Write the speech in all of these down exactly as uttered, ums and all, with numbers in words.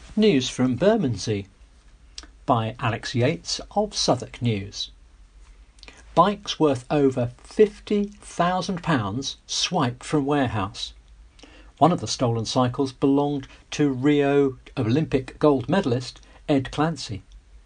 News from Bermondsey by Alex Yates of Southwark News. Bikes worth over fifty thousand pounds swiped from warehouse. One of the stolen cycles belonged to Rio Olympic gold medalist Ed Clancy.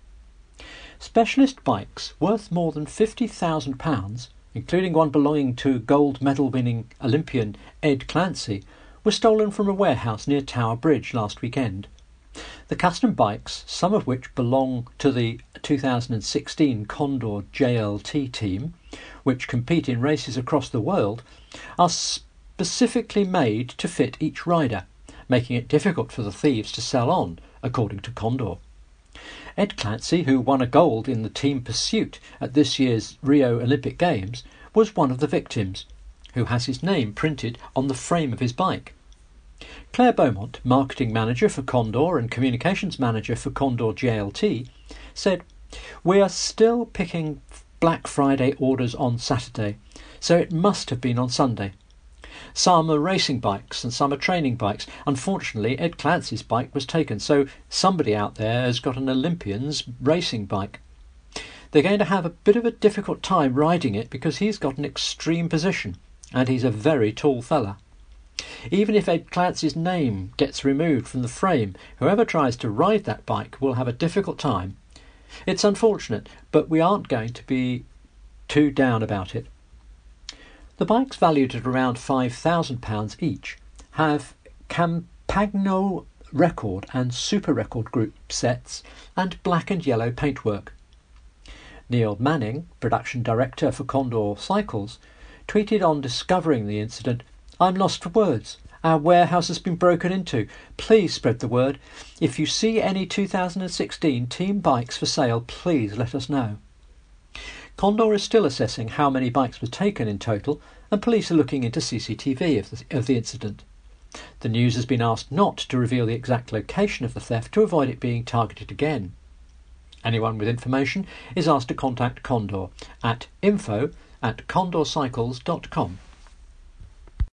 Specialist bikes worth more than fifty thousand pounds, including one belonging to gold medal winning Olympian Ed Clancy, were stolen from a warehouse near Tower Bridge last weekend. The custom bikes, some of which belong to the two thousand sixteen Condor J L T team, which compete in races across the world, are specifically made to fit each rider, making it difficult for the thieves to sell on, according to Condor. Ed Clancy, who won a gold in the team pursuit at this year's Rio Olympic Games, was one of the victims, who has his name printed on the frame of his bike. Claire Beaumont, marketing manager for Condor and communications manager for Condor J L T, said, "We are still picking Black Friday orders on Saturday, so it must have been on Sunday. Some are racing bikes and some are training bikes. Unfortunately, Ed Clancy's bike was taken, so somebody out there has got an Olympian's racing bike. They're going to have a bit of a difficult time riding it because he's got an extreme position and he's a very tall fella. Even if Ed Clancy's name gets removed from the frame, whoever tries to ride that bike will have a difficult time. It's unfortunate, but we aren't going to be too down about it." The bikes, valued at around five thousand pounds each, have Campagno Record and Super Record group sets and black and yellow paintwork. Neil Manning, production director for Condor Cycles, tweeted on discovering the incident, "I'm lost for words. Our warehouse has been broken into. Please spread the word. If you see any two thousand sixteen team bikes for sale, please let us know." Condor is still assessing how many bikes were taken in total, and police are looking into C C T V of the, of the incident. The news has been asked not to reveal the exact location of the theft to avoid it being targeted again. Anyone with information is asked to contact Condor at info at condorcycles dot com.